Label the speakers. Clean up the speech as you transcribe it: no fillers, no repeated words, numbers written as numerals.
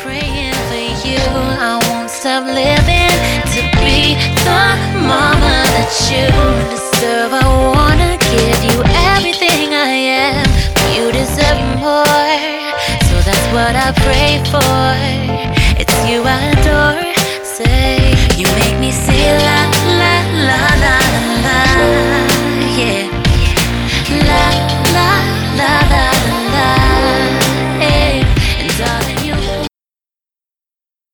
Speaker 1: praying for you. I won't stop living to be the mama that you deserve.